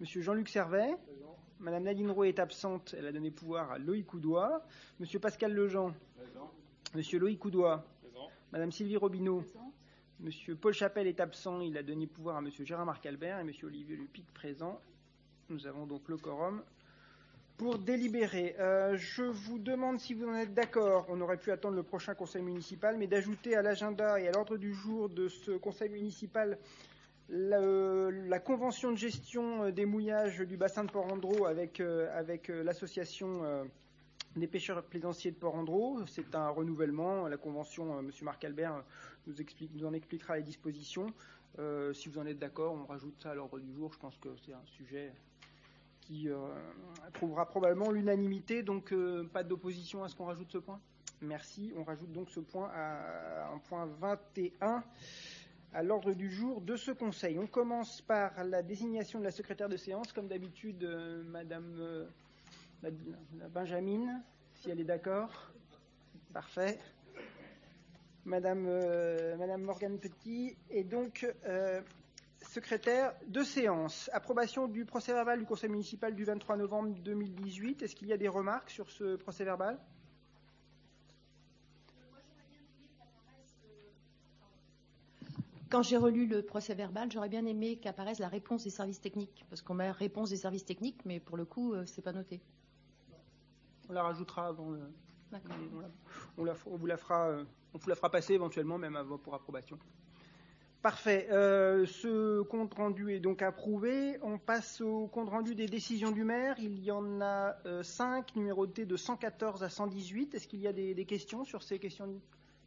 Monsieur Jean-Luc Servet. Présent. Madame Nadine Roy est absente, elle a donné pouvoir à Loïc Houdois. Monsieur Pascal Lejean. Présent. Monsieur Loïc Houdois. Présent. Madame Sylvie Robineau. Présent. Monsieur Paul Chapelle est absent, il a donné pouvoir à monsieur Gérard Marc-Albert et monsieur Olivier Lepic présent. Nous avons donc le quorum pour délibérer. Je vous demande si vous en êtes d'accord, on aurait pu attendre le prochain conseil municipal, mais d'ajouter à l'agenda et à l'ordre du jour de ce conseil municipal la convention de gestion des mouillages du bassin de Port-Andreau avec l'association des pêcheurs plaisanciers de Port-Andreau. C'est un renouvellement. La convention, M. Marc-Albert nous en expliquera les dispositions. Si vous en êtes d'accord, on rajoute ça à l'ordre du jour. Je pense que c'est un sujet qui trouvera probablement l'unanimité. Donc, pas d'opposition à ce qu'on rajoute ce point. Merci. On rajoute donc ce point à un point 21 à l'ordre du jour de ce conseil. On commence par la désignation de la secrétaire de séance. Comme d'habitude, Madame Benjamin, si elle est d'accord. Parfait. Madame Morgane Petit est donc secrétaire de séance. Approbation du procès-verbal du conseil municipal du 23 novembre 2018. Est-ce qu'il y a des remarques sur ce procès-verbal ? Quand j'ai relu le procès-verbal, j'aurais bien aimé qu'apparaisse la réponse des services techniques, parce qu'on met la réponse des services techniques, mais pour le coup, c'est pas noté. On la rajoutera avant. D'accord. On vous la fera passer éventuellement, même avant pour approbation. Parfait. Ce compte rendu est donc approuvé. On passe au compte rendu des décisions du maire. Il y en a 5, numérotés de 114 à 118. Est-ce qu'il y a des questions sur ces décisions ?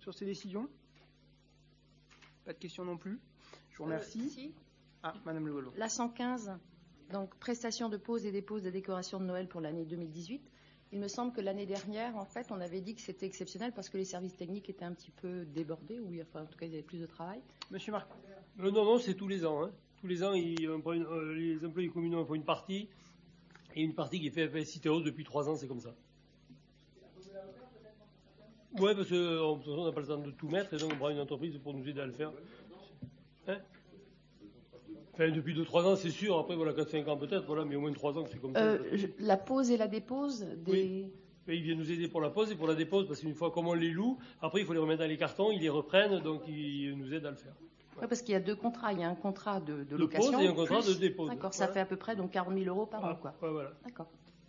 Pas de questions non plus. Je vous remercie. Si. Ah, Madame Le Gaulois. La 115, donc prestation de pose et dépose de décoration de Noël pour l'année 2018. Il me semble que l'année dernière, en fait, on avait dit que c'était exceptionnel parce que les services techniques étaient un petit peu débordés, ou enfin, en tout cas, il y avait plus de travail. Monsieur Marc. Non, c'est tous les ans. Hein. Tous les ans, les employés communaux font une partie, et une partie qui est faite avec Citeos depuis 3 ans, c'est comme ça. Ouais, parce qu'on n'a pas le temps de tout mettre, et donc on prend une entreprise pour nous aider à le faire. Hein, enfin, depuis 2-3 ans, c'est sûr. Après, voilà, 4-5 ans peut-être, voilà, mais au moins 3 ans, c'est comme ça. La pose et la dépose des... Oui. Et ils viennent nous aider pour la pose et pour la dépose, parce qu'une fois, comme on les loue, après, il faut les remettre dans les cartons, ils les reprennent, donc ils nous aident à le faire. Ouais, parce qu'il y a 2 contrats. Il y a un contrat de location. Pose et un contrat de dépose. D'accord, ça fait à peu près donc 40 000 € par an, quoi. Ouais, voilà. D'accord.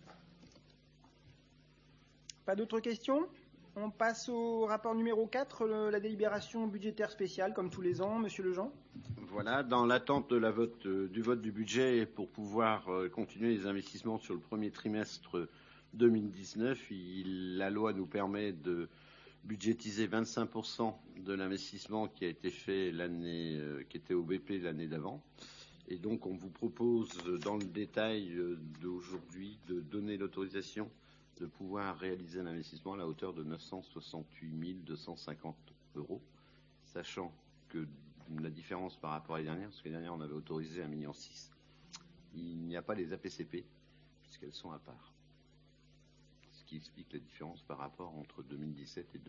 Pas d'autres questions ? On passe au rapport numéro 4, la délibération budgétaire spéciale, comme tous les ans. Monsieur Lejean. Voilà, dans l'attente de du vote du budget pour pouvoir continuer les investissements sur le premier trimestre 2019, la loi nous permet de budgétiser 25% de l'investissement qui a été fait qui était au BP l'année d'avant. Et donc, on vous propose, dans le détail d'aujourd'hui, de donner l'autorisation de pouvoir réaliser un investissement à la hauteur de 968 250 €, sachant que la différence par rapport à l'année dernière, parce que l'année dernière, on avait autorisé 1,6 million, il n'y a pas les APCP, puisqu'elles sont à part. Ce qui explique la différence par rapport entre 2017 et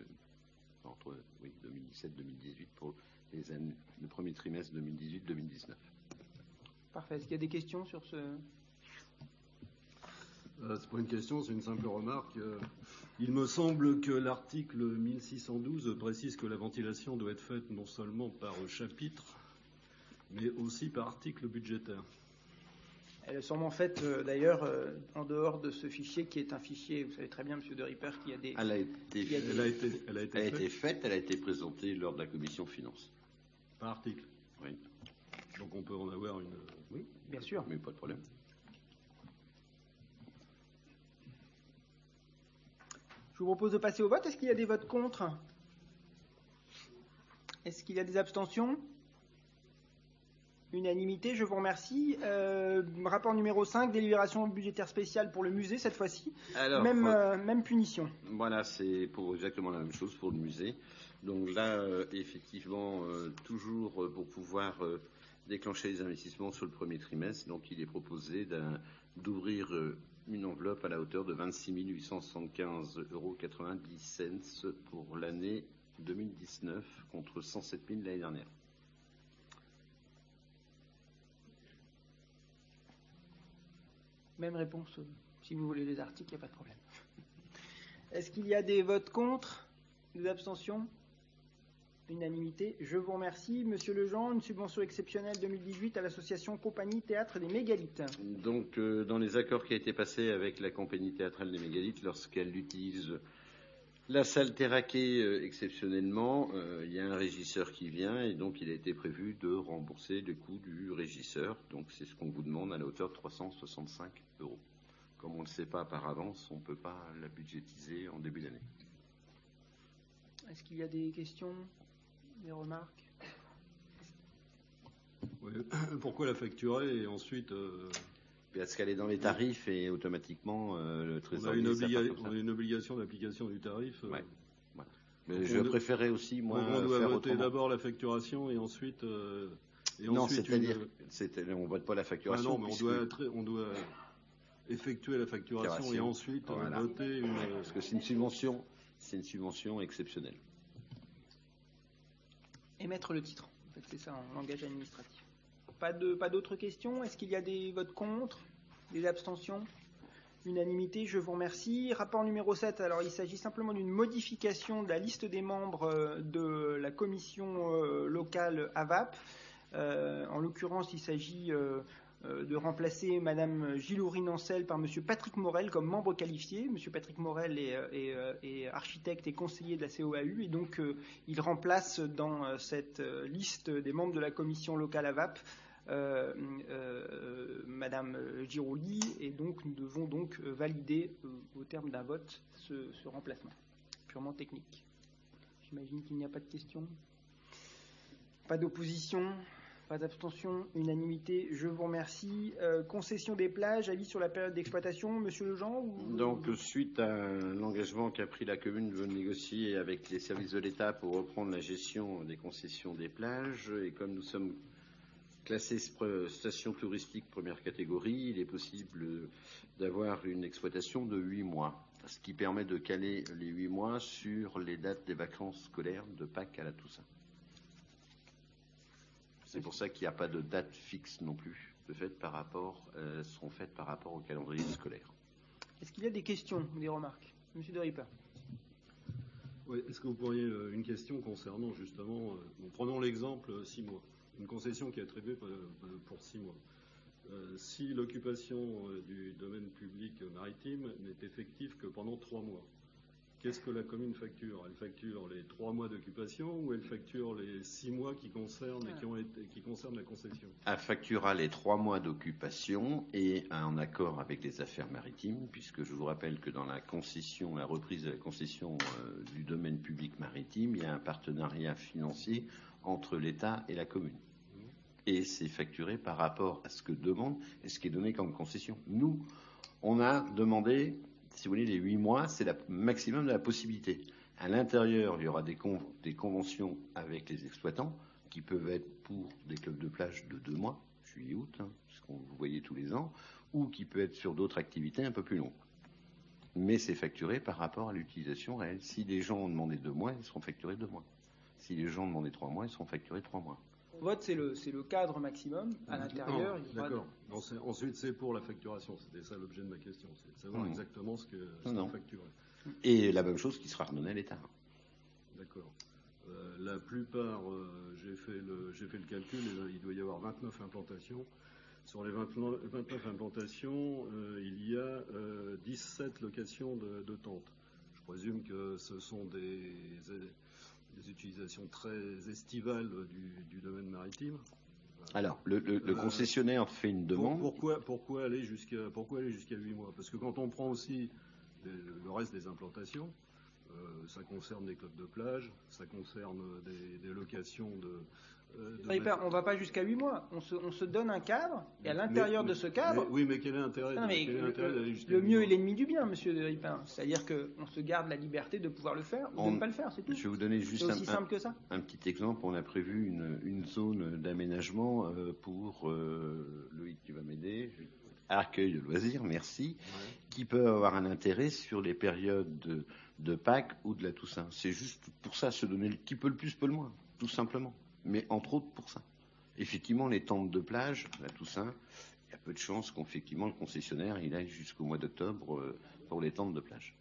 2018 pour le premier trimestre 2018-2019. Parfait. Est-ce qu'il y a des questions sur ce... C'est pas une question, c'est une simple remarque. Il me semble que l'article 1612 précise que la ventilation doit être faite non seulement par chapitre, mais aussi par article budgétaire. Elle est sûrement faite, d'ailleurs, en dehors de ce fichier qui est un fichier, vous savez très bien, Monsieur De Ripper, qu'il y a des... Elle a été faite, elle a été présentée lors de la commission finances. Par article. Oui. Donc on peut en avoir une... Oui, bien sûr. Mais pas de problème. Je vous propose de passer au vote. Est-ce qu'il y a des votes contre ? Est-ce qu'il y a des abstentions ? Unanimité, je vous remercie. Rapport numéro 5, délibération budgétaire spéciale pour le musée, cette fois-ci. Alors, même punition. Voilà, c'est pour exactement la même chose pour le musée. Donc là, effectivement, toujours pour pouvoir déclencher les investissements sur le premier trimestre, donc il est proposé d'ouvrir une enveloppe à la hauteur de 26 875,90 € pour l'année 2019 contre 107 000 l'année dernière. Même réponse. Si vous voulez les articles, il n'y a pas de problème. Est-ce qu'il y a des votes contre? Des abstentions? Unanimité. Je vous remercie. Monsieur Lejean, une subvention exceptionnelle 2018 à l'association Compagnie Théâtre des Mégalithes. Donc, dans les accords qui ont été passés avec la Compagnie Théâtrale des Mégalithes, lorsqu'elle utilise la salle Terraquet exceptionnellement, il y a un régisseur qui vient et donc il a été prévu de rembourser le coût du régisseur. Donc, c'est ce qu'on vous demande à la hauteur de 365 €. Comme on ne le sait pas par avance, on ne peut pas la budgétiser en début d'année. Est-ce qu'il y a des questions, des remarques? Oui. Pourquoi la facturer et ensuite Parce qu'elle est dans les tarifs et automatiquement le on a trésorier. une obligation d'application du tarif. Ouais. Voilà. Mais je préférais aussi, moi, on doit faire voter autrement. d'abord la facturation et ensuite. Non, c'est-à-dire, on ne vote pas la facturation. Non, mais on doit effectuer la facturation et ensuite voter une. Parce que c'est une subvention exceptionnelle. Émettre le titre. En fait, c'est ça en langage administratif. Pas d'autres questions? Est-ce qu'il y a des votes contre? Des abstentions? Unanimité, je vous remercie. Rapport numéro 7, alors il s'agit simplement d'une modification de la liste des membres de la commission locale AVAP. En l'occurrence, il s'agit de remplacer Madame Gilourine Ancel par Monsieur Patrick Morel comme membre qualifié. Monsieur Patrick Morel est architecte et conseiller de la COAU et donc il remplace dans cette liste des membres de la commission locale AVAP Madame Giroli et donc nous devons donc valider au terme d'un vote ce remplacement purement technique. J'imagine qu'il n'y a pas de questions, pas d'opposition. Pas d'abstention, unanimité, je vous remercie. Concession des plages, avis sur la période d'exploitation, Monsieur Lejean Donc, suite à l'engagement qu'a pris la commune de négocier avec les services de l'État pour reprendre la gestion des concessions des plages, et comme nous sommes classés station touristique première catégorie, il est possible d'avoir une exploitation de 8 mois, ce qui permet de caler les 8 mois sur les dates des vacances scolaires de Pâques à la Toussaint. C'est pour ça qu'il n'y a pas de date fixe non plus seront faites par rapport au calendrier scolaire. Est-ce qu'il y a des questions ou des remarques? Monsieur De Ripper. Oui, est-ce que vous pourriez une question concernant justement, prenons l'exemple 6 mois, une concession qui est attribuée pour 6 mois. Si l'occupation du domaine public maritime n'est effective que pendant 3 mois, qu'est-ce que la commune facture? Elle facture les 3 mois d'occupation ou elle facture les 6 mois qui concernent la concession? Elle facturera les 3 mois d'occupation et en accord avec les affaires maritimes, puisque je vous rappelle que dans la reprise de la concession du domaine public maritime, il y a un partenariat financier entre l'État et la commune. Et c'est facturé par rapport à ce que demande et ce qui est donné comme concession. Nous, on a demandé, si vous voulez, les 8 mois, c'est le maximum de la possibilité. À l'intérieur, il y aura des conventions avec les exploitants qui peuvent être pour des clubs de plage de 2 mois, juillet-août, ce qu'on vous voyez tous les ans, ou qui peut être sur d'autres activités un peu plus longues. Mais c'est facturé par rapport à l'utilisation réelle. Si les gens ont demandé 2 mois, ils seront facturés 2 mois. Si les gens ont demandé 3 mois, ils seront facturés 3 mois. Vote, c'est le cadre maximum. À l'intérieur, il y aura... D'accord. Ensuite, c'est pour la facturation. C'était ça l'objet de ma question. C'est de savoir exactement ce que facturer. Et la même chose qui sera redonnée à l'État. D'accord. La plupart, j'ai fait le calcul, il doit y avoir 29 implantations. Sur les 29 implantations, il y a 17 locations de tentes. Je présume que ce sont des utilisations très estivales du domaine maritime. Alors, le concessionnaire fait une demande. Pourquoi aller jusqu'à 8 mois? Parce que quand on prend aussi le reste des implantations, ça concerne des clubs de plage, ça concerne des locations on ne va pas jusqu'à 8 mois. On se donne un cadre, et à l'intérieur de ce cadre... Mais quel est l'intérêt d'aller jusqu'à 8 mois? Le mieux est l'ennemi du bien, monsieur De Ripper. C'est-à-dire qu'on se garde la liberté de pouvoir le faire ou de ne pas le faire, c'est tout. Je vais vous donner juste aussi simple que ça. Un petit exemple. On a prévu une zone d'aménagement pour Loïc qui va m'aider. Accueil de loisirs, merci, qui peut avoir un intérêt sur les périodes de Pâques ou de la Toussaint. C'est juste pour ça, se donner qui peut le plus, peut le moins, tout simplement. Mais entre autres pour ça. Effectivement, les tentes de plage, la Toussaint, il n'y a peu de chances qu'effectivement le concessionnaire il aille jusqu'au mois d'octobre pour les tentes de plage.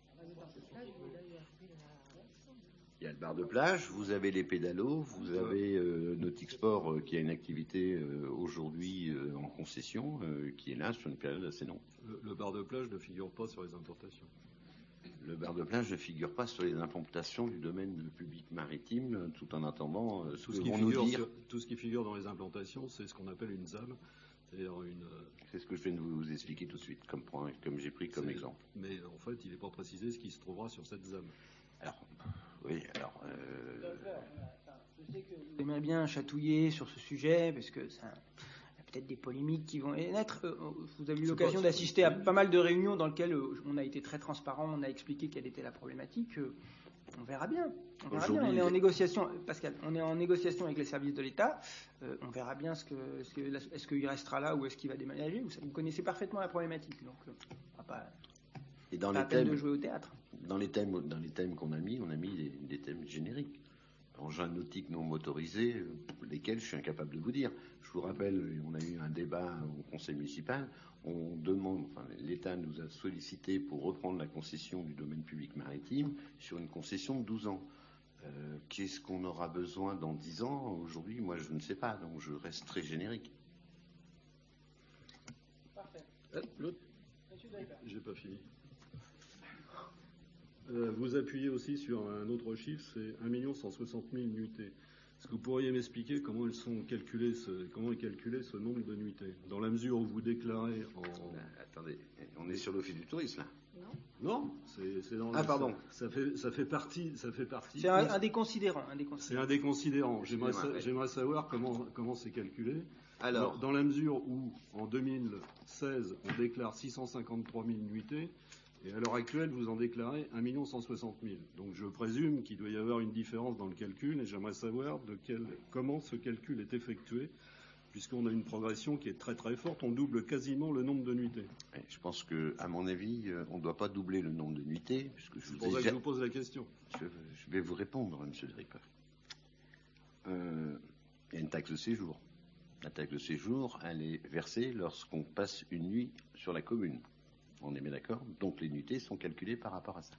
Il y a le bar de plage, vous avez les pédalos, vous avez Nautic Sport qui a une activité aujourd'hui en concession qui est là sur une période assez longue. Le bar de plage ne figure pas sur les importations. Le bar de plage ne figure pas sur les implantations du domaine public maritime, tout en attendant ce que vont nous dire. Tout ce qui figure dans les implantations, c'est ce qu'on appelle une ZAM, c'est-à-dire une. C'est ce que je viens de vous expliquer tout de suite, comme j'ai pris comme exemple. Mais en fait, il n'est pas précisé ce qui se trouvera sur cette ZAM. Alors, oui, alors. Je sais que vous aimeriez bien chatouiller sur ce sujet, parce que ça. Peut-être des polémiques qui vont naître. Vous avez eu l'occasion d'assister à pas mal de réunions dans lesquelles on a été très transparent, on a expliqué quelle était la problématique. On verra bien. On est en négociation, Pascal, on est en négociation avec les services de l'État. On verra bien est-ce qu'il restera là ou est-ce qu'il va déménager. Vous connaissez parfaitement la problématique. Donc, on va pas. Et dans les thèmes de jouer au théâtre. Dans les thèmes qu'on a mis, on a mis des thèmes génériques. Engins nautiques non motorisés, lesquels je suis incapable de vous dire. Je vous rappelle, on a eu un débat au conseil municipal. L'État nous a sollicité pour reprendre la concession du domaine public maritime sur une concession de 12 ans. Qu'est-ce qu'on aura besoin dans 10 ans? Aujourd'hui, moi, je ne sais pas, donc je reste très générique. Parfait. J'ai pas fini. Vous appuyez aussi sur un autre chiffre, c'est 1 160 000 nuitées. Est-ce que vous pourriez m'expliquer comment est calculé ce nombre de nuitées? Dans la mesure où vous déclarez en... Attendez, on est sur l'Office du tourisme, là? Non, c'est dans... Ah, pardon. Ça fait partie... C'est un des considérants. C'est un des considérants. J'aimerais savoir comment c'est calculé. Alors, dans la mesure où, en 2016, on déclare 653 000 nuitées, et à l'heure actuelle, vous en déclarez 1 160 000. Donc je présume qu'il doit y avoir une différence dans le calcul, et j'aimerais savoir comment ce calcul est effectué, puisqu'on a une progression qui est très très forte. On double quasiment le nombre de nuitées. Je pense qu'à mon avis, on ne doit pas doubler le nombre de nuitées. C'est pour ça que je vous pose la question. Je vais vous répondre, M. de Ripper. Il y a une taxe de séjour. La taxe de séjour, elle est versée lorsqu'on passe une nuit sur la commune. On est bien d'accord? Donc les nuitées sont calculées par rapport à ça.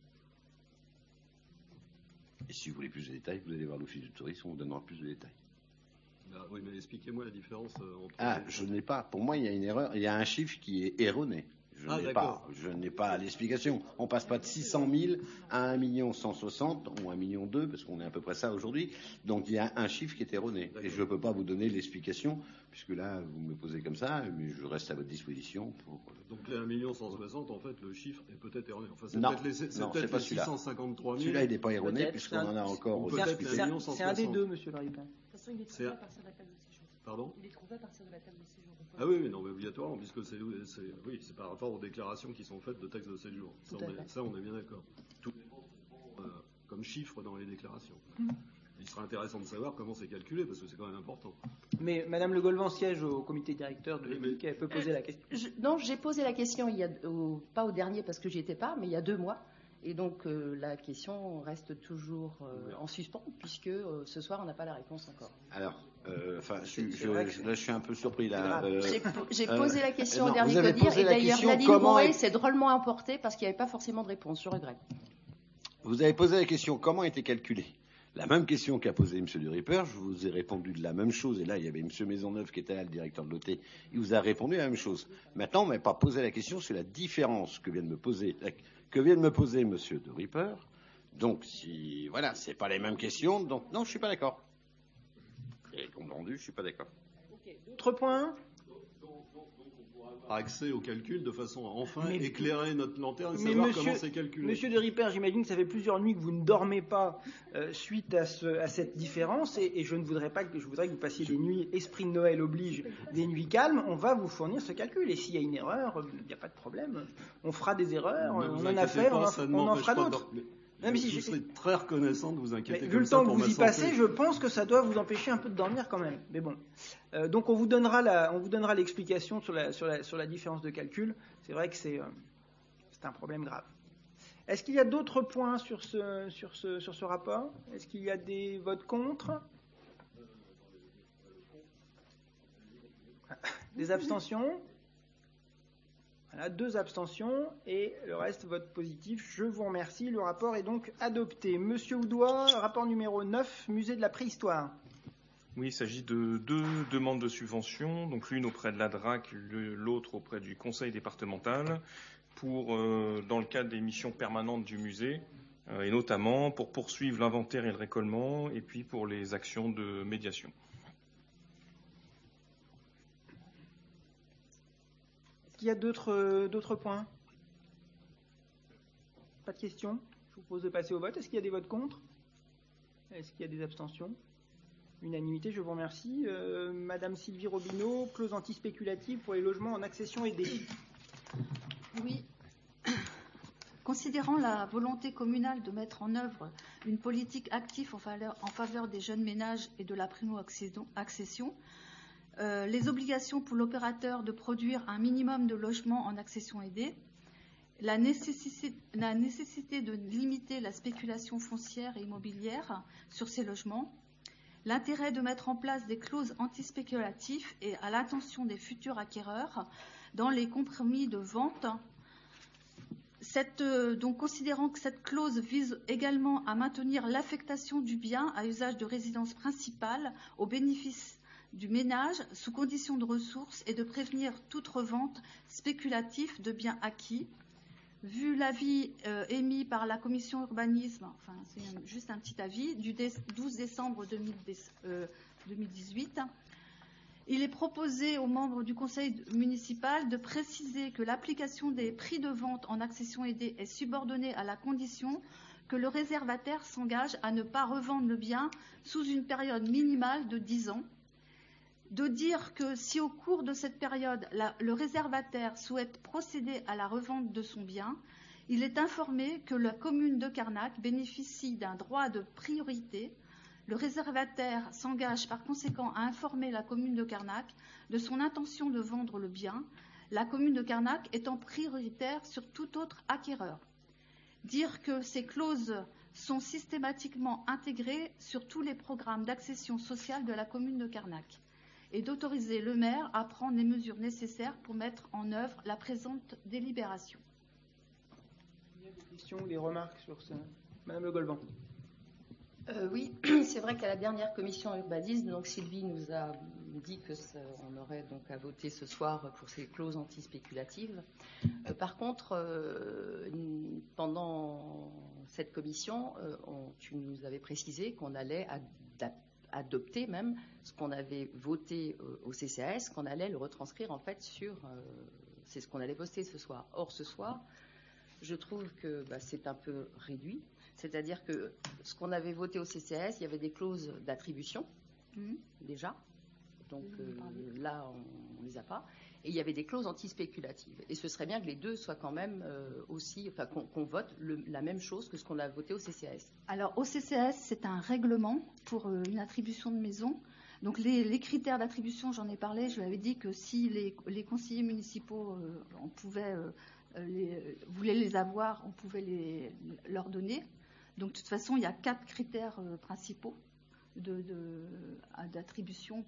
Et si vous voulez plus de détails, vous allez voir l'Office du tourisme, on vous donnera plus de détails. Oui, mais expliquez-moi la différence entre... je n'ai pas. Pour moi, il y a une erreur. Il y a un chiffre qui est erroné. Je n'ai pas l'explication. On passe pas de 600 000 à 1 160 000 ou 1 million 2, parce qu'on est à peu près ça aujourd'hui. Donc il y a un chiffre qui est erroné. Et je ne peux pas vous donner l'explication, puisque là, vous me posez comme ça, mais je reste à votre disposition pour... Donc les 1 160 000, en fait, le chiffre est peut-être erroné. Enfin, c'est non, peut-être les 653 000. Celui-là, il n'est pas erroné, puisqu'on en a encore... C'est un des deux, monsieur le Ripper. De toute façon, il est trouvé à partir de la table de séjour. Pardon? Il est trouvé à partir de la table de séjour. Ah oui, non, mais obligatoirement, puisque c'est par rapport aux déclarations qui sont faites de taxes de séjour. Ça, on est bien d'accord. Tout dépend comme chiffre dans les déclarations. Il serait intéressant de savoir comment c'est calculé, parce que c'est quand même important. Mais Madame Le Golvan siège au comité directeur de l'EPIC, elle peut poser la question. Non, j'ai posé la question, pas au dernier parce que j'y étais pas, mais il y a 2 mois. Et donc la question reste toujours en suspens, puisque ce soir, on n'a pas la réponse encore. Alors, là, je suis un peu surpris. Là. J'ai posé la question au dernier CODIR, et d'ailleurs, Nadine Bourret s'est drôlement emportée parce qu'il n'y avait pas forcément de réponse. Je regrette. Vous avez posé la question comment était calculé? La même question qu'a posée M. de Ripper, je vous ai répondu de la même chose. Et là, il y avait M. Maisonneuve qui était là, le directeur de l'OT. Il vous a répondu à la même chose. Maintenant, on ne m'a pas posé la question sur la différence que vient de me poser M. de Ripper. Donc, c'est pas les mêmes questions. Donc, non, je suis pas d'accord. Et compte rendu, je suis pas d'accord. Okay. D'autres points? Accès au calcul de façon à enfin éclairer notre lanterne et savoir comment c'est calculé. Monsieur de Ripper, j'imagine que ça fait plusieurs nuits que vous ne dormez pas suite à cette différence et je voudrais que vous passiez des nuits, esprit de Noël oblige, des nuits calmes. On va vous fournir ce calcul et s'il y a une erreur, il n'y a pas de problème. On fera des erreurs, on en a fait, on en fera d'autres. Je serais très reconnaissant de vous inquiéter. Vu le temps que vous y passez, je pense que ça doit vous empêcher un peu de dormir quand même. Mais bon, donc on vous donnera l'explication sur la différence de calcul. C'est vrai que c'est un problème grave. Est-ce qu'il y a d'autres points sur ce rapport? Est-ce qu'il y a des votes contre? Des abstentions? Voilà, 2 abstentions et le reste vote positif. Je vous remercie. Le rapport est donc adopté. Monsieur Houdois, rapport numéro 9, musée de la préhistoire. Oui, il s'agit de 2 demandes de subvention, donc l'une auprès de la DRAC, l'autre auprès du conseil départemental, dans le cadre des missions permanentes du musée, et notamment pour poursuivre l'inventaire et le récollement, et puis pour les actions de médiation. Est-ce qu'il y a d'autres points? Pas de questions? Je vous propose de passer au vote. Est-ce qu'il y a des votes contre? Est-ce qu'il y a des abstentions? Unanimité, je vous remercie. Madame Sylvie Robineau, clause antispéculative pour les logements en accession aidée. Oui. Considérant la volonté communale de mettre en œuvre une politique active en faveur des jeunes ménages et de la primo-accession, les obligations pour l'opérateur de produire un minimum de logements en accession aidée, la nécessité de limiter la spéculation foncière et immobilière sur ces logements, l'intérêt de mettre en place des clauses antispéculatives et à l'attention des futurs acquéreurs dans les compromis de vente. Donc, considérant que cette clause vise également à maintenir l'affectation du bien à usage de résidence principale au bénéfice du ménage sous conditions de ressources et de prévenir toute revente spéculative de biens acquis. Vu l'avis émis par la commission urbanisme, enfin c'est juste un petit avis, du 12 décembre 2018, il est proposé aux membres du conseil municipal de préciser que l'application des prix de vente en accession aidée est subordonnée à la condition que le réservataire s'engage à ne pas revendre le bien sous une période minimale de 10 ans. De dire que si au cours de cette période, le réservataire souhaite procéder à la revente de son bien, il est informé que la commune de Carnac bénéficie d'un droit de priorité. Le réservataire s'engage par conséquent à informer la commune de Carnac de son intention de vendre le bien, la commune de Carnac étant prioritaire sur tout autre acquéreur. Dire que ces clauses sont systématiquement intégrées sur tous les programmes d'accession sociale de la commune de Carnac, et d'autoriser le maire à prendre les mesures nécessaires pour mettre en œuvre la présente délibération. Il y a des questions ou des remarques sur ça? Madame Le Golban. Oui, c'est vrai qu'à la dernière commission urbanisme, donc Sylvie nous a dit qu'on aurait donc à voter ce soir pour ces clauses antispéculatives. Par contre, pendant cette commission, tu nous avais précisé qu'on allait adopter même ce qu'on avait voté au CCAS, qu'on allait le retranscrire en fait c'est ce qu'on allait voter ce soir. Or ce soir, je trouve que c'est un peu réduit, c'est-à-dire que ce qu'on avait voté au CCAS, il y avait des clauses d'attribution déjà, donc là on les a pas, et il y avait des clauses antispéculatives. Et ce serait bien que les deux soient quand même aussi, enfin qu'on vote la même chose que ce qu'on a voté au CCAS. Alors au CCAS, c'est un règlement pour une attribution de maison. Donc les critères d'attribution, j'en ai parlé, je lui avais dit que si les conseillers municipaux on pouvait voulaient les avoir, on pouvait leur donner. Donc de toute façon, il y a 4 critères principaux d'attribution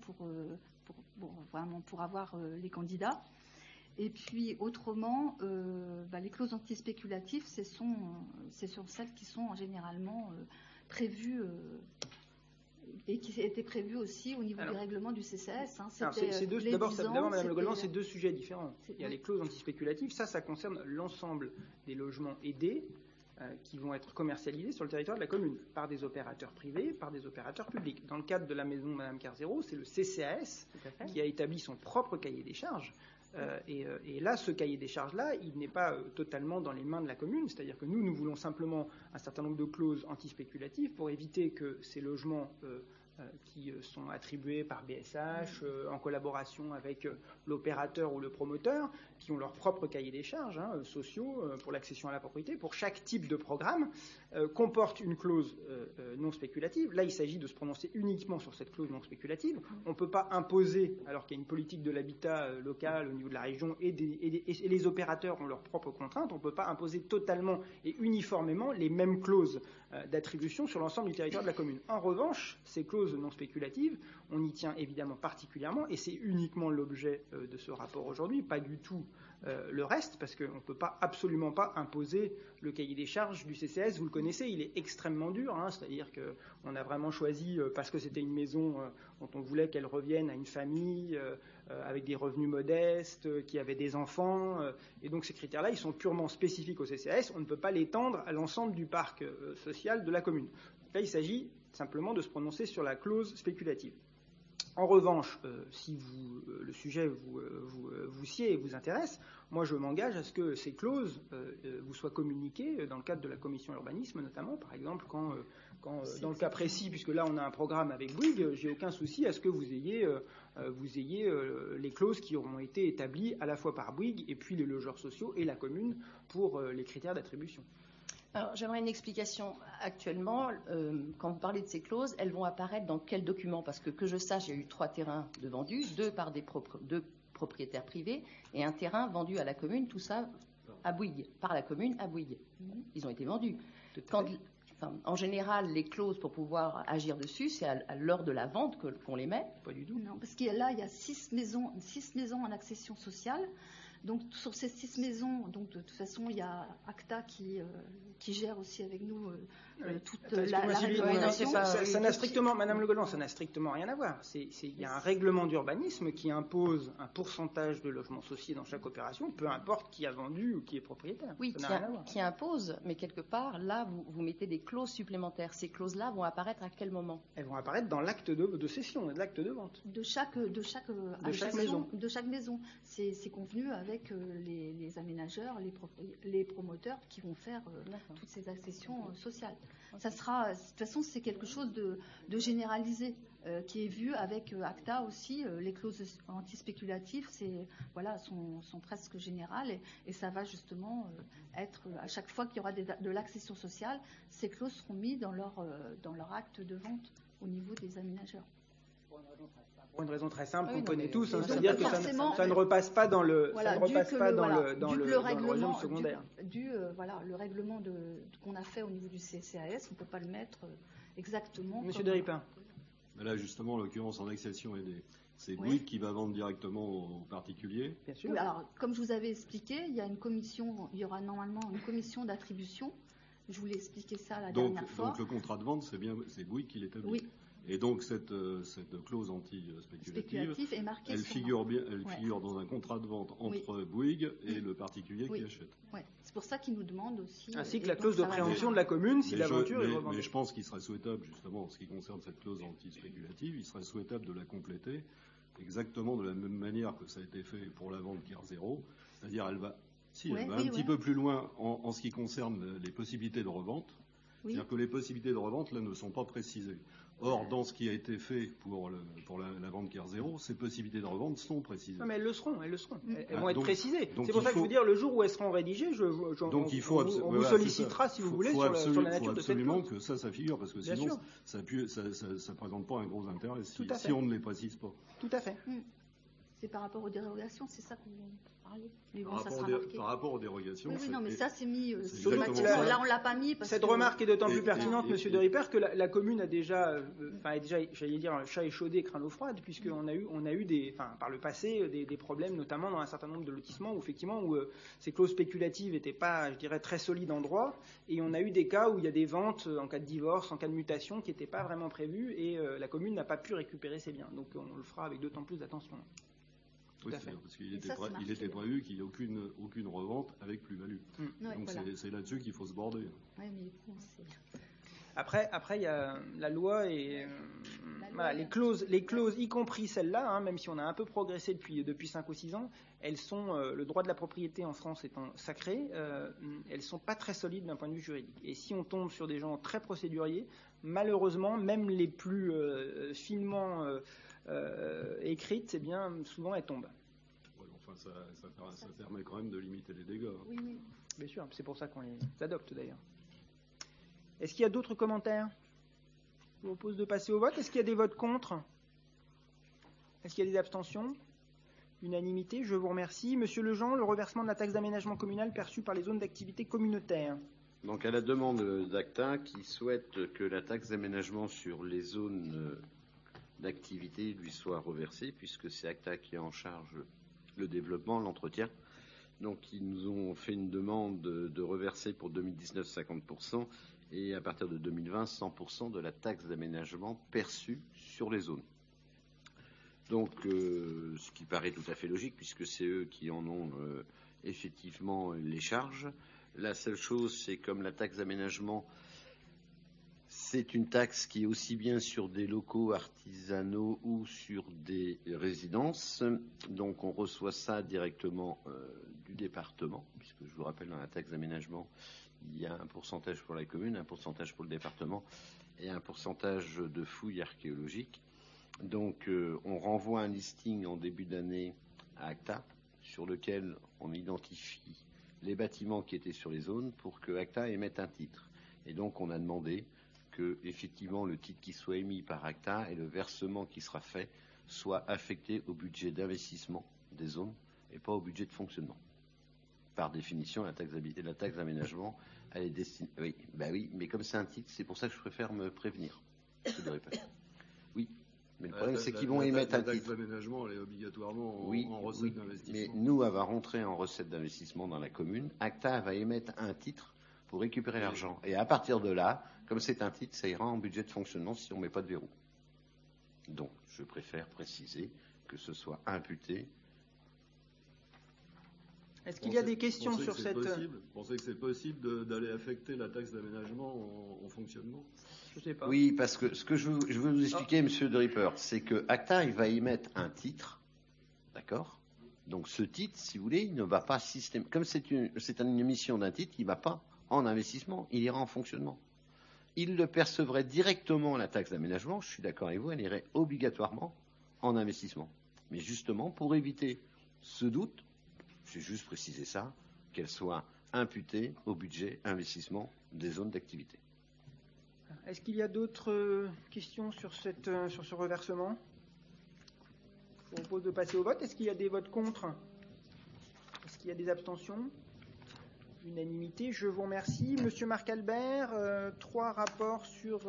pour avoir les candidats. Et puis autrement, les clauses antispéculatives, ce sont celles qui sont généralement prévues et qui étaient prévues aussi au niveau des règlements du CCAS. D'abord, Madame Le Golban, c'est 2 sujets différents. Il y a les clauses antispéculatives, ça concerne l'ensemble des logements aidés qui vont être commercialisés sur le territoire de la commune par des opérateurs privés, par des opérateurs publics. Dans le cadre de la maison Madame Carzero, c'est le CCAS qui a établi son propre cahier des charges. Et là, ce cahier des charges-là, il n'est pas totalement dans les mains de la commune. C'est-à-dire que nous voulons simplement un certain nombre de clauses antispéculatives pour éviter que ces logements qui sont attribués par BSH en collaboration avec l'opérateur ou le promoteur, qui ont leur propre cahier des charges sociaux pour l'accession à la propriété, pour chaque type de programme, comporte une clause non spéculative. Là, il s'agit de se prononcer uniquement sur cette clause non spéculative. On ne peut pas imposer, alors qu'il y a une politique de l'habitat local au niveau de la région et les opérateurs ont leurs propres contraintes, on ne peut pas imposer totalement et uniformément les mêmes clauses d'attribution sur l'ensemble du territoire de la commune. En revanche, ces clauses clauses non spéculatives, on y tient évidemment particulièrement, et c'est uniquement l'objet de ce rapport aujourd'hui, pas du tout le reste, parce qu'on ne peut absolument pas imposer le cahier des charges du CCAS. Vous le connaissez, il est extrêmement dur, c'est-à-dire qu'on a vraiment choisi, parce que c'était une maison dont on voulait qu'elle revienne à une famille avec des revenus modestes, qui avait des enfants, et donc ces critères-là, ils sont purement spécifiques au CCAS, on ne peut pas l'étendre à l'ensemble du parc social de la commune. Donc là, il s'agit simplement de se prononcer sur la clause spéculative. En revanche, si le sujet vous sied et vous intéresse, moi je m'engage à ce que ces clauses vous soient communiquées dans le cadre de la commission urbanisme notamment, par exemple quand dans le cas précis, puisque là on a un programme avec Bouygues, j'ai aucun souci à ce que vous ayez les clauses qui auront été établies à la fois par Bouygues et puis les logeurs sociaux et la commune pour les critères d'attribution. Alors, j'aimerais une explication. Actuellement, quand vous parlez de ces clauses, elles vont apparaître dans quel document? Parce que je sache, il y a eu 3 terrains de vendus, 2 par deux propriétaires privés et un terrain vendu à la commune, tout ça à Bouygues, par la commune à Bouygues. Ils ont été vendus. En général, les clauses pour pouvoir agir dessus, c'est à l'heure de la vente qu'on les met. Pas du tout. Non, parce qu'il y a 6 maisons en accession sociale. Donc sur ces 6 maisons, donc de toute façon, il y a ACTA qui gère aussi avec nous toute la réglementation. Ça n'a strictement, Madame Le Gaulois, ça n'a strictement rien à voir. Il y a un règlement d'urbanisme qui impose un pourcentage de logements sociaux dans chaque opération, peu importe qui a vendu ou qui est propriétaire. Oui, qui impose, mais quelque part, là, vous mettez des clauses supplémentaires. Ces clauses-là vont apparaître à quel moment? Elles vont apparaître dans l'acte de cession et de l'acte de vente. De chaque maison. C'est convenu avec les aménageurs, les promoteurs qui vont faire toutes ces accessions sociales. Ça sera, de toute façon, c'est quelque chose de généralisé qui est vu avec ACTA aussi. Les clauses antispéculatives, sont presque générales et ça va justement être à chaque fois qu'il y aura de l'accession sociale, ces clauses seront mises dans leur acte de vente au niveau des aménageurs. Pour une raison très simple qu'on connaît tous, c'est-à-dire que ça ne repasse pas dans le régime secondaire. Le règlement qu'on a fait au niveau du CCAS, on ne peut pas le mettre exactement. Monsieur Derripin. Là, justement, en l'occurrence, en accession aidée, c'est Bouygues qui va vendre directement aux particuliers. Bien sûr. Oui, alors, comme je vous avais expliqué, il y aura normalement une commission d'attribution. Je vous l'ai expliqué ça la dernière fois. Donc le contrat de vente, c'est Bouygues qui l'établit. Oui. Et donc cette clause anti-spéculative, est marquée elle figure dans un contrat de vente entre Bouygues et le particulier qui achète. Oui. C'est pour ça qu'ils nous demandent aussi. Ainsi que la clause de préemption de la commune si l'aventure est revendue. Mais je pense qu'il serait souhaitable, justement, en ce qui concerne cette clause anti-spéculative, il serait souhaitable de la compléter exactement de la même manière que ça a été fait pour la vente Carte Zéro, c'est-à-dire elle va un petit peu plus loin en ce qui concerne les possibilités de revente. C'est-à-dire que les possibilités de revente, là, ne sont pas précisées. Or, dans ce qui a été fait pour la vente Carte Zéro, ces possibilités de revente sont précisées. Non, mais elles le seront. Elles vont être précisées. C'est pour ça que je veux dire, le jour où elles seront rédigées, on vous sollicitera, si vous voulez, sur la nature de cette clause. Absolument que ça figure, parce que sinon, ça ne présente pas un gros intérêt si on ne les précise pas. Tout à fait. C'est par rapport aux dérogations, c'est ça qu'on parlait. Mais bon, par rapport aux dérogations. Oui, non, mais ça c'est mis. Là, on l'a pas mis. Cette remarque est d'autant plus pertinente, Monsieur Derripin, que la commune a déjà, j'allais dire, un chat échaudé, craint l'eau froide, puisqu'on a eu par le passé, des problèmes, notamment dans un certain nombre de lotissements où effectivement ces clauses spéculatives n'étaient pas, je dirais, très solides en droit, et on a eu des cas où il y a des ventes en cas de divorce, en cas de mutation, qui n'étaient pas vraiment prévues, et la commune n'a pas pu récupérer ses biens. Donc on le fera avec d'autant plus d'attention. Oui, parce qu'il était prévu qu'il n'y ait aucune revente avec plus-value. Donc c'est là-dessus qu'il faut se border. Ouais, mais bon, après, il y a la loi et les clauses, y compris celles-là, même si on a un peu progressé depuis 5 ou 6 ans, elles sont, le droit de la propriété en France étant sacré, elles sont pas très solides d'un point de vue juridique. Et si on tombe sur des gens très procéduriers, malheureusement, même les plus finement écrites, eh bien, souvent elles tombent. Ouais, enfin, ça permet quand même de limiter les dégâts. Oui. Bien sûr, c'est pour ça qu'on les adopte d'ailleurs. Est-ce qu'il y a d'autres commentaires? Je vous propose de passer au vote. Est-ce qu'il y a des votes contre? Est-ce qu'il y a des abstentions? Unanimité, je vous remercie. Monsieur Lejean, le reversement de la taxe d'aménagement communal perçue par les zones d'activité communautaire. Donc à la demande d'ACTA qui souhaite que la taxe d'aménagement sur les zones d'activité lui soit reversé, puisque c'est ACTA qui est en charge le développement, l'entretien. Donc, ils nous ont fait une demande de reverser pour 2019 50% et à partir de 2020, 100% de la taxe d'aménagement perçue sur les zones. Donc, ce qui paraît tout à fait logique, puisque c'est eux qui en ont effectivement les charges. La seule chose, c'est comme la taxe d'aménagement, c'est une taxe qui est aussi bien sur des locaux artisanaux ou sur des résidences. Donc, on reçoit ça directement du département, puisque je vous rappelle, dans la taxe d'aménagement, il y a un pourcentage pour la commune, un pourcentage pour le département et un pourcentage de fouilles archéologiques. Donc, on renvoie un listing en début d'année à ACTA, sur lequel on identifie les bâtiments qui étaient sur les zones pour que ACTA émette un titre. Et donc, on a demandé que, effectivement, le titre qui soit émis par ACTA et le versement qui sera fait soit affecté au budget d'investissement des zones et pas au budget de fonctionnement. Par définition, la taxe d'aménagement, elle est destinée. Oui, oui, mais comme c'est un titre, c'est pour ça que je préfère me prévenir. Oui, mais le problème, c'est qu'ils vont émettre un titre. La taxe d'aménagement, elle est obligatoirement en recette d'investissement. Mais nous, elle va rentrer en recette d'investissement dans la commune. ACTA va émettre un titre pour récupérer l'argent. Et à partir de là, comme c'est un titre, ça ira en budget de fonctionnement si on ne met pas de verrou. Donc, je préfère préciser que ce soit imputé. Est-ce qu'il y a des questions sur cette... Vous pensez que c'est possible d'aller affecter la taxe d'aménagement en fonctionnement? Je ne sais pas. Oui, parce que ce que je veux vous expliquer, Monsieur de Ripper, c'est que ACTA, il va émettre un titre, d'accord? Donc ce titre, si vous voulez, il ne va pas comme c'est une émission d'un titre, il ne va pas en investissement, il ira en fonctionnement. Il le percevrait directement, la taxe d'aménagement, je suis d'accord avec vous, elle irait obligatoirement en investissement. Mais justement, pour éviter ce doute, j'ai juste précisé ça, qu'elle soit imputée au budget investissement des zones d'activité. Est-ce qu'il y a d'autres questions sur ce reversement? Je vous propose de passer au vote. Est-ce qu'il y a des votes contre? Est-ce qu'il y a des abstentions? Unanimité, je vous remercie. Monsieur Marc Albert, un rapport sur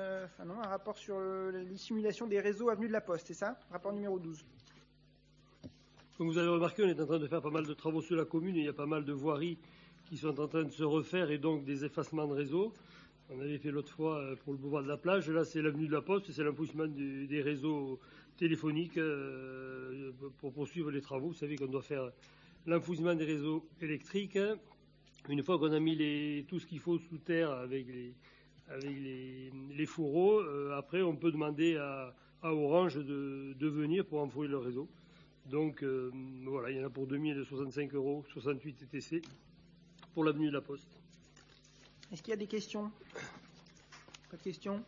les simulations des réseaux avenue de la Poste, c'est ça? Rapport numéro 12. Comme vous avez remarqué, on est en train de faire pas mal de travaux sur la commune et il y a pas mal de voiries qui sont en train de se refaire et donc des effacements de réseaux. On avait fait l'autre fois pour le boulevard de la Plage. Là, c'est l'avenue de la Poste, c'est l'enfouissement des réseaux téléphoniques pour poursuivre les travaux. Vous savez qu'on doit faire l'enfouissement des réseaux électriques. Une fois qu'on a mis tout ce qu'il faut sous terre avec les fourreaux, après on peut demander à Orange de venir pour enfouir le réseau. Donc voilà, il y en a pour 2065 €, 68 TTC pour l'avenue de la Poste. Est-ce qu'il y a des questions? Pas de questions?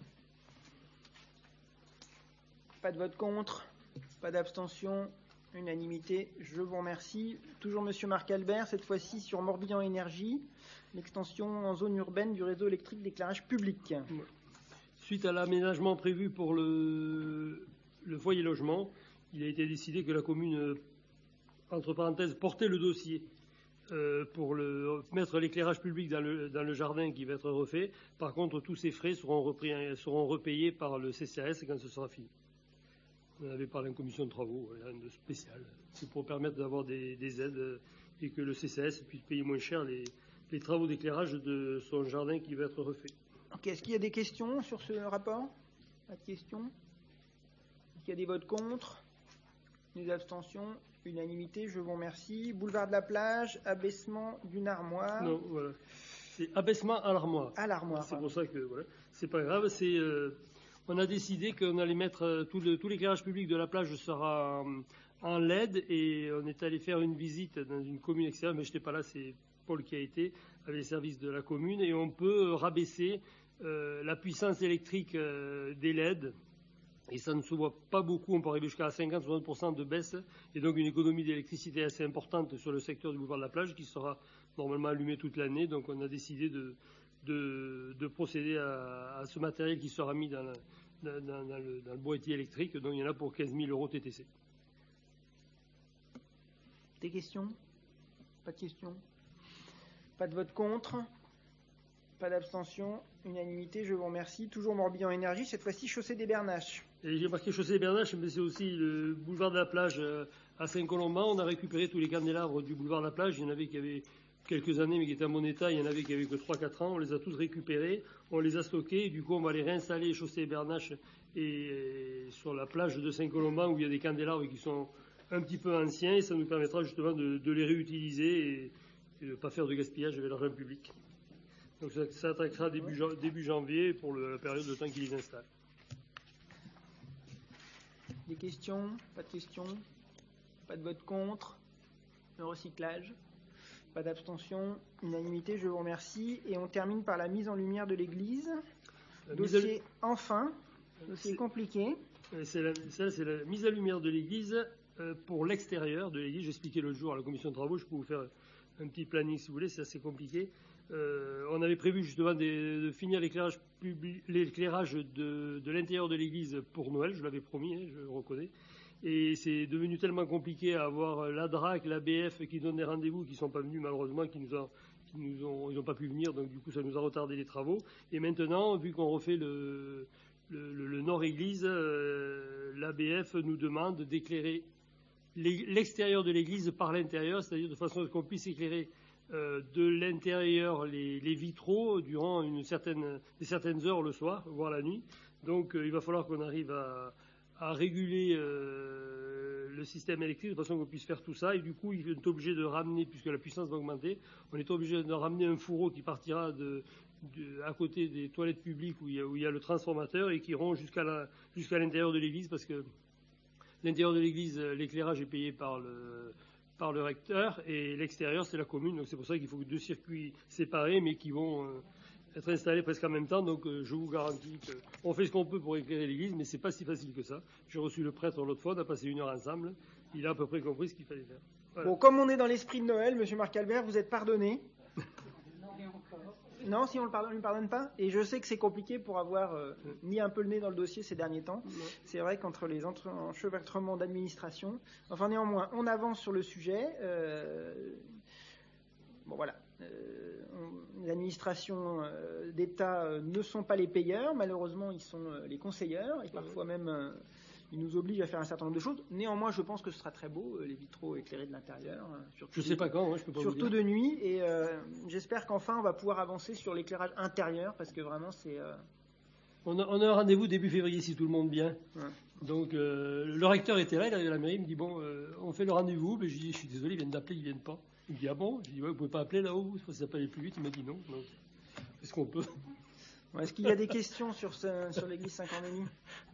Pas de vote contre? Pas d'abstention? Unanimité, je vous remercie. Toujours Monsieur Marc Albert, cette fois-ci sur Morbihan Énergie, l'extension en zone urbaine du réseau électrique d'éclairage public. Suite à l'aménagement prévu pour le foyer logement, il a été décidé que la commune, entre parenthèses, portait le dossier pour mettre l'éclairage public dans le jardin qui va être refait. Par contre, tous ces frais seront repayés par le CCAS quand ce sera fini. On avait parlé en commission de travaux, rien de spécial. C'est pour permettre d'avoir des aides et que le CCAS puisse payer moins cher les travaux d'éclairage de son jardin qui va être refait. Okay. Est-ce qu'il y a des questions sur ce rapport? Pas de questions? Est-ce qu'il y a des votes contre? Des abstentions? Unanimité, je vous remercie. Boulevard de la Plage, abaissement d'une armoire. Non, voilà. C'est abaissement à l'armoire. À l'armoire. C'est pour ça que, voilà. C'est pas grave. On a décidé qu'on allait mettre tout l'éclairage public de la plage sera en LED et on est allé faire une visite dans une commune extérieure, mais je n'étais pas là, c'est Paul qui a été, avec les services de la commune, et on peut rabaisser la puissance électrique des LED. Et ça ne se voit pas beaucoup, on peut arriver jusqu'à 50-60% de baisse, et donc une économie d'électricité assez importante sur le secteur du boulevard de la Plage qui sera normalement allumé toute l'année. Donc on a décidé de procéder à ce matériel qui sera mis dans le boîtier électrique. Donc il y en a pour 15 000 € TTC. Des questions? Pas de questions? Pas de vote contre? Pas d'abstention. Unanimité, je vous remercie. Toujours Morbihan Énergie, cette fois-ci chaussée des Bernaches. Et j'ai marqué chaussée des Bernaches, mais c'est aussi le boulevard de la plage à Saint-Colomban. On a récupéré tous les candélabres du boulevard de la plage. Il y en avait qui avaient quelques années, mais qui étaient en bon état. Il y en avait qui avaient que 3-4 ans. On les a tous récupérés. On les a stockés. Et du coup, on va les réinstaller chaussée des Bernaches et sur la plage de Saint-Colomban où il y a des candélabres qui sont un petit peu anciens. Et ça nous permettra justement de les réutiliser et de ne pas faire de gaspillage avec l'argent public. Donc ça attaquera début janvier pour la période de temps qu'ils les installent. Des questions? Pas de questions? Pas de vote contre? Le recyclage? Pas d'abstention? Unanimité, je vous remercie. Et on termine par la mise en lumière de l'église. Dossier enfin. Dossier compliqué. C'est la mise en lumière de l'église pour l'extérieur de l'église. J'expliquais l'autre jour à la commission de travaux, je peux vous faire un petit planning si vous voulez, c'est assez compliqué. On avait prévu justement de finir l'éclairage de l'intérieur de l'église pour Noël, je l'avais promis, je le reconnais. Et c'est devenu tellement compliqué à avoir la DRAC, l'ABF qui donnent des rendez-vous, qui ne sont pas venus malheureusement, ils n'ont pas pu venir, donc du coup ça nous a retardé les travaux. Et maintenant, vu qu'on refait le Nord-Église, l'ABF nous demande d'éclairer l'extérieur de l'église par l'intérieur, c'est-à-dire de façon à ce qu'on puisse éclairer de l'intérieur les vitraux durant certaines heures le soir, voire la nuit. Donc il va falloir qu'on arrive à réguler le système électrique de façon qu'on puisse faire tout ça. Et du coup, il est obligé de ramener, puisque la puissance va augmenter, on est obligé de ramener un fourreau qui partira à côté des toilettes publiques où il y a le transformateur et qui ira jusqu'à l'intérieur de l'église, parce que l'intérieur de l'église, l'éclairage est payé par le recteur et l'extérieur, c'est la commune. Donc c'est pour ça qu'il faut deux circuits séparés, mais qui vont être installés presque en même temps. Donc je vous garantis qu'on fait ce qu'on peut pour éclairer l'église, mais c'est pas si facile que ça. J'ai reçu le prêtre l'autre fois, on a passé 1 heure ensemble. Il a à peu près compris ce qu'il fallait faire. Voilà. Bon, comme on est dans l'esprit de Noël, monsieur Marc Albert, vous êtes pardonné. Non, si on ne lui pardonne pas. Et je sais que c'est compliqué pour avoir mis un peu le nez dans le dossier ces derniers temps. C'est vrai qu'entre les enchevêtrements d'administration, enfin néanmoins, on avance sur le sujet. Bon voilà, les administrations d'État ne sont pas les payeurs. Malheureusement, ils sont les conseilleurs et parfois même ils nous obligent à faire un certain nombre de choses. Néanmoins, je pense que ce sera très beau, les vitraux éclairés de l'intérieur. Je ne sais pas quand, je peux pas vous dire. Surtout de nuit. Et j'espère qu'enfin, on va pouvoir avancer sur l'éclairage intérieur, parce que vraiment, c'est... On a un rendez-vous début février, si tout le monde vient. Ouais. Donc, le recteur était là, il arrive à la mairie, il me dit, bon, on fait le rendez-vous. Mais je dis, je suis désolé, ils viennent d'appeler, ils ne viennent pas. Il me dit, ah bon? Je dis, ouais, vous ne pouvez pas appeler là-haut, ça peut aller plus vite. Il m'a dit non. Donc, est-ce qu'on peut? Est-ce qu'il y a des questions sur l'église Saint-Cornélie?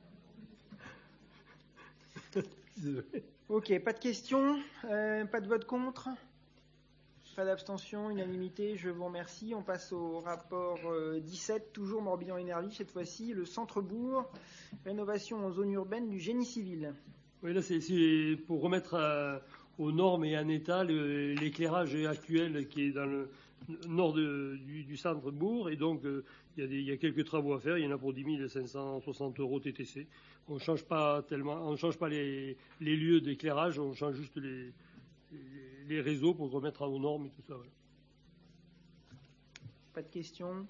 Ok, pas de questions, pas de vote contre, pas d'abstention, unanimité, je vous remercie. On passe au rapport 17, toujours Morbihan Énergie, cette fois-ci, le centre-bourg, rénovation en zone urbaine du génie civil. Oui, là c'est pour remettre aux normes et en état l'éclairage actuel qui est dans le nord du centre-bourg, et donc il y a quelques travaux à faire. Il y en a pour 10 560 € TTC. On ne change pas les lieux d'éclairage, on change juste les réseaux pour remettre aux normes et tout ça. Voilà. Pas de questions,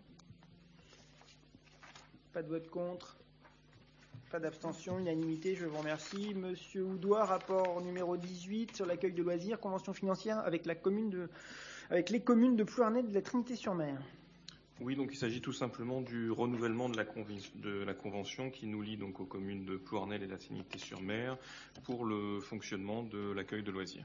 pas de vote contre, pas d'abstention, unanimité, je vous remercie. Monsieur Houdois, rapport numéro 18 sur l'accueil de loisirs, convention financière avec les communes de Plouarnay de la Trinité-sur-Mer. Oui, donc il s'agit tout simplement du renouvellement de la convention qui nous lie donc aux communes de Plouarnay et de la Trinité-sur-Mer pour le fonctionnement de l'accueil de loisirs.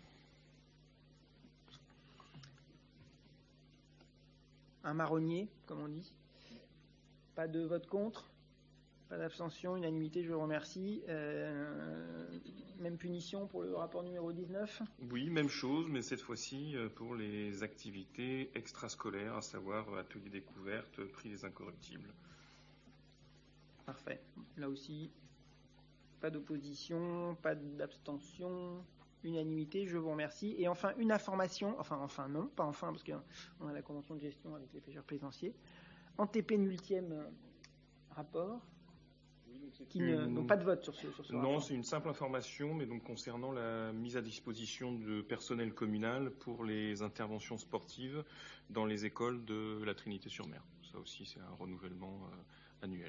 Un marronnier, comme on dit. Pas de vote contre, pas d'abstention, unanimité, je vous remercie. Même punition pour le rapport numéro 19 ? Oui, même chose, mais cette fois-ci pour les activités extrascolaires, à savoir ateliers découvertes, prix des incorruptibles. Parfait. Là aussi, pas d'opposition, pas d'abstention, unanimité, je vous remercie. Et enfin, une information, enfin non, pas enfin, parce qu'on a la convention de gestion avec les pêcheurs plaisanciers. En TP 0e rapport. Oui, donc qui n'ont pas de vote sur ce Non, rapport. c'est une simple information, mais donc concernant la mise à disposition de personnel communal pour les interventions sportives dans les écoles de la Trinité-sur-Mer. Ça aussi, c'est un renouvellement annuel.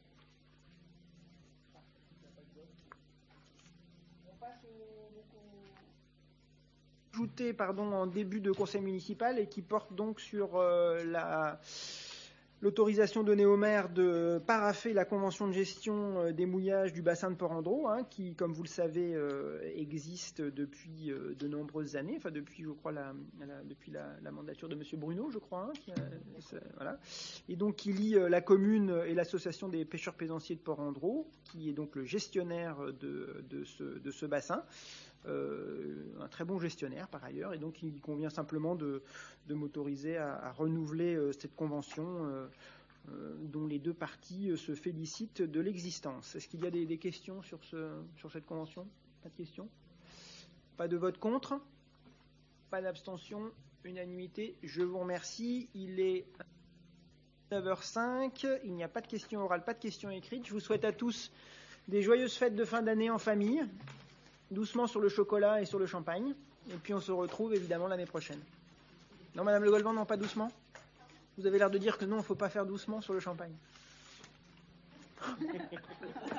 Ajouté en début de conseil municipal et qui porte donc sur l'autorisation donnée au maire de parapher la convention de gestion des mouillages du bassin de Port-Andro, qui, comme vous le savez, existe depuis de nombreuses années, enfin depuis, je crois, depuis la mandature de M. Bruno, je crois, voilà. Et donc qui lie la commune et l'association des pêcheurs plaisanciers de Port-Andro, qui est donc le gestionnaire de ce bassin. Un très bon gestionnaire par ailleurs, et donc il convient simplement de m'autoriser à renouveler cette convention dont les deux parties se félicitent de l'existence. Est-ce qu'il y a des questions sur cette convention? Pas de questions? Pas de vote contre? Pas d'abstention? Unanimité. Je vous remercie. Il est 9h05. Il n'y a pas de questions orales, pas de questions écrites. Je vous souhaite à tous des joyeuses fêtes de fin d'année en famille. Doucement sur le chocolat et sur le champagne. Et puis on se retrouve évidemment l'année prochaine. Non, Madame Le Golvan, non, pas doucement? Vous avez l'air de dire que non, il ne faut pas faire doucement sur le champagne.